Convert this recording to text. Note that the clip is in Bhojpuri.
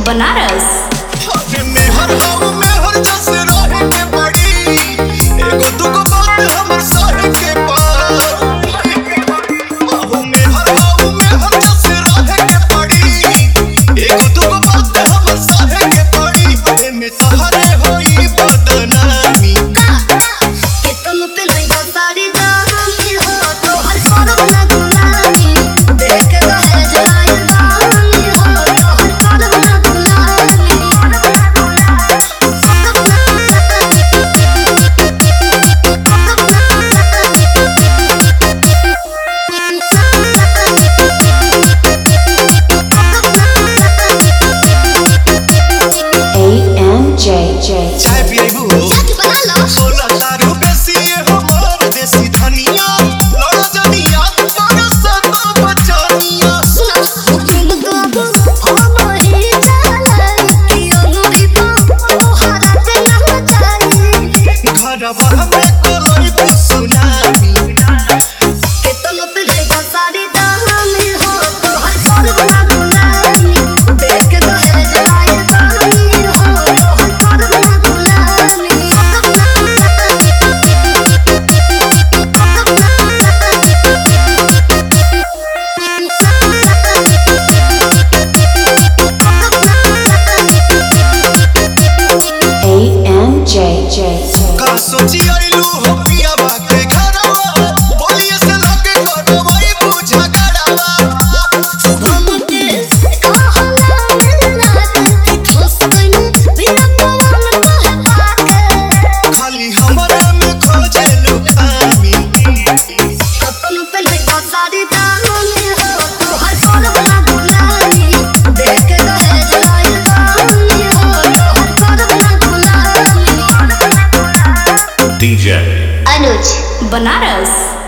बनारस। चाय पिएबू सोला तारू बेसी हमर देसी धनिया लड़ा जनिया तोरा सतो बचनिया हुकुम दो हमरे चले कि अनुरी तो हरत न जाई घरवा में कोई भी सुनामी के तन पे ले सारी दामी हो तो हर पर बना गुलामी देख के तो है जाए पानी हो तो हर पर बना गुलामी का सोची आइलू हो पियावा के घरवा बोलिए से लगे करवाई बुझा गड़वा हमके कहला मिलना खुश बन बिना मन कह पाके खाली हमरा में खोजे लुकामी अपन पे ले सारी दामी हो तो हर पर बना गुलामी देख के रह जाए पानी हो तो हर पर बना गुलामी DJ अनुज बनारस।